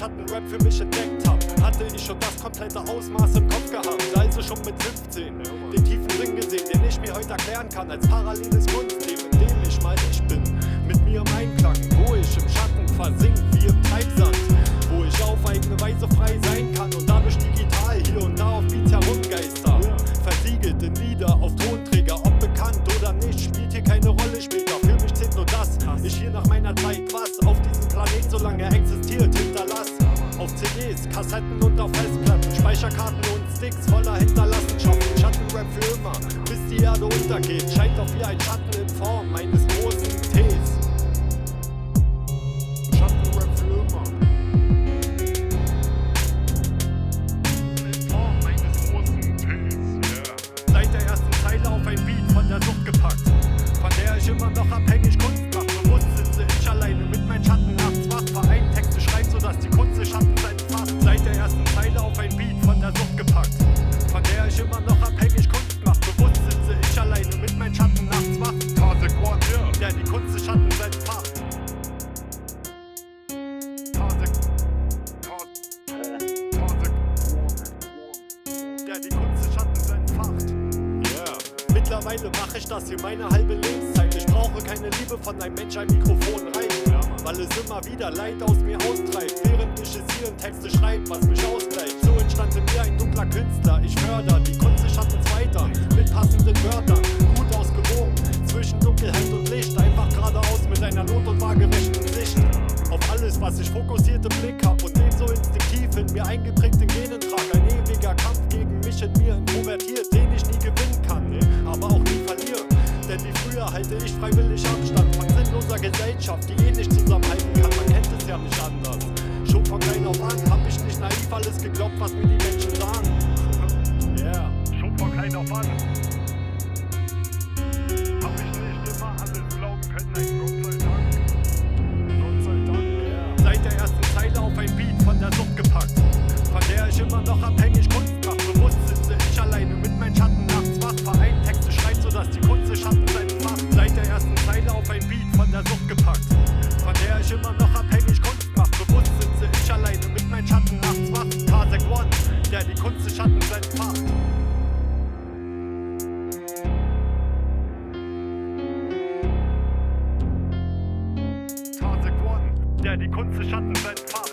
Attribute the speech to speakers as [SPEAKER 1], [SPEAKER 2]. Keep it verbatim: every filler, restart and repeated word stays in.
[SPEAKER 1] Schattenrap für mich entdeckt hab, hatte ich schon das komplette Ausmaß im Kopf gehabt. Also schon mit fünfzehn den tiefen Sinn gesehen, den ich mir heute erklären kann als paralleles Kunstleben, in dem ich mal ich bin, mit mir im Einklang, wo ich im Schatten versink wie im Treibsand, wo ich auf eigene Weise frei sein kann und dadurch digital hier und da auf Beats herumgeister. Versiegelt in Lieder auf Tonträger, ob bekannt oder nicht, spielt hier keine Rolle später. Für mich zählt nur das, ich hier nach meiner Zeit was auf diesem Planet, solange er existiert, hinterlass. Auf C Ds, Kassetten und auf Festplatten, Speicherkarten und Sticks voller Hinterlassenschaften. Schattenrap für immer, bis die Erde untergeht, scheint auf wie ein Schatten in Form meines großen Ts. Schattenrap für immer. In Form meines großen Ts, yeah. Seit der ersten Zeile auf ein Beat von der Sucht gepackt, von der ich immer noch abhängig Kunst mach. Bewusst sitze ich alleine mit meinen Schatten nachts wach, vereint Texte schreibt, sodass die Kunst des Schattens entfacht. Seit der ersten Zeile auf ein Beat von der Sucht gepackt, von der ich immer noch abhängig Kunst mach. Bewusst sitze ich alleine mit meinen Schatten nachts wach. Tarzan One, yeah, der die Kunst des Schattens entfacht. Tarzan, Tarzan, Tarzan, der die Kunst des Schattens entfacht. Yeah. Mittlerweile mache ich das hier meine halbe Lebenszeit. Ich brauche keine Liebe von einem Mensch, ein Mikrofon reicht, ja, weil es immer wieder Leid aus mir austreibt, während ich es hier in Texte schreibe, was mich ausgleicht. So entstand in mir ein dunkler Künstler. Ich förder die Kunst des Schattens weiter mit passenden Wörtern, gut ausgewogen zwischen Dunkelheit und Licht, einfach geradeaus mit einer not- und waagerechten Sicht auf alles, was ich fokussiert im Blick hab und ebenso instinktiv in mir eingeprägten Genen trag. Ein ewiger Kampf gegen mich in mir introvertiert, den ich nie gewinnen kann, aber auch nie verliere. Denn wie früher halte ich freiwillig Abstand von sinnloser Gesellschaft, die eh nicht zusammenhalten kann. Man kennt es ja nicht anders. Schon von klein auf an hab ich nicht naiv alles geglaubt, was mir die Menschen sagen. Yeah, schon von klein auf an hab ich nicht immer alles glauben können. Ein Gott sei Dank. Gott sei Dank, yeah. Seit der ersten Zeile auf ein Beat von der Sucht gepackt, von der ich immer noch abhängig Kunst mach. Bewusst sitze ich alleine mit meinen Schatten nachts wach, vereint Texte schreibt, sodass die Kunst des Schattens entfacht. Seit der ersten Zeile auf ein Beat von der Sucht gepackt, von der ich immer noch abhängig Kunst mach. Bewusst sitze ich alleine mit meinen Schatten nachts wach. Tarzan One, der die Kunst des Schattens entfacht. Tarzan One, der die Kunst des Schattens entfacht.